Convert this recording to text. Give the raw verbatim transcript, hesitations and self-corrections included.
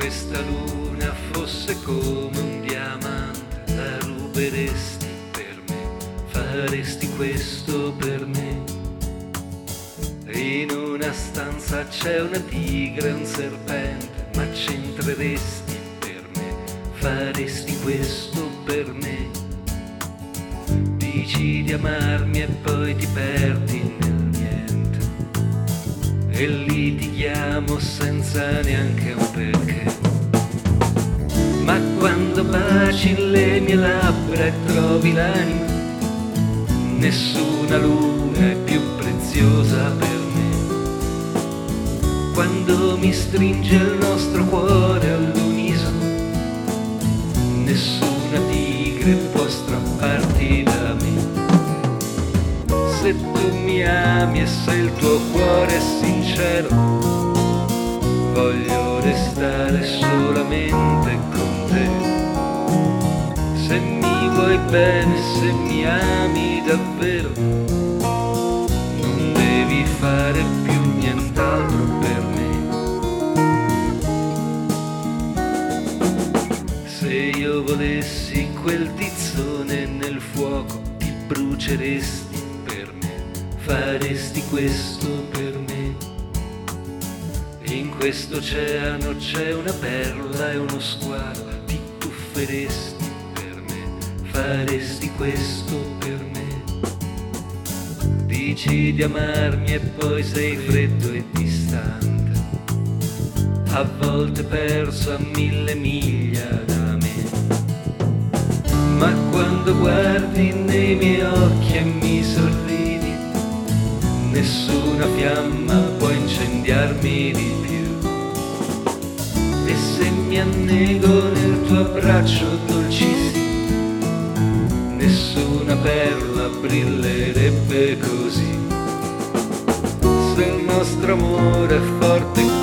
questa luna fosse come un diamante, la ruberesti per me, faresti questo per me. In una stanza c'è una tigre, un serpente, ma c'entreresti per me, faresti questo per me. Dici di amarmi e poi ti perdi nel niente, e litighiamo senza neanche un perché. Ma quando baci le mie labbra e trovi l'anima, nessuna luna è più preziosa per me. Quando mi stringe il nostro cuore all'unisono, nessuna tigre può strapparti da me. Se tu mi ami e se il tuo cuore è sincero, voglio restare solamente con te. Se mi vuoi bene, se mi ami davvero, non devi fare più nient'altro per me. Se io volessi quel tizzone nel fuoco, ti bruceresti per me, faresti questo per me. In questo oceano c'è una perla e uno squalo, ti tufferesti per me, faresti questo per me. Dici di amarmi e poi sei freddo e distante, a volte perso a mille miglia da me. Ma quando guardi nei miei occhi e mi sorridi, nessuna fiamma può incendiarmi di più. E se mi annego nel tuo abbraccio dolcissimo, nessuna perla brillerebbe così. Se il nostro amore è forte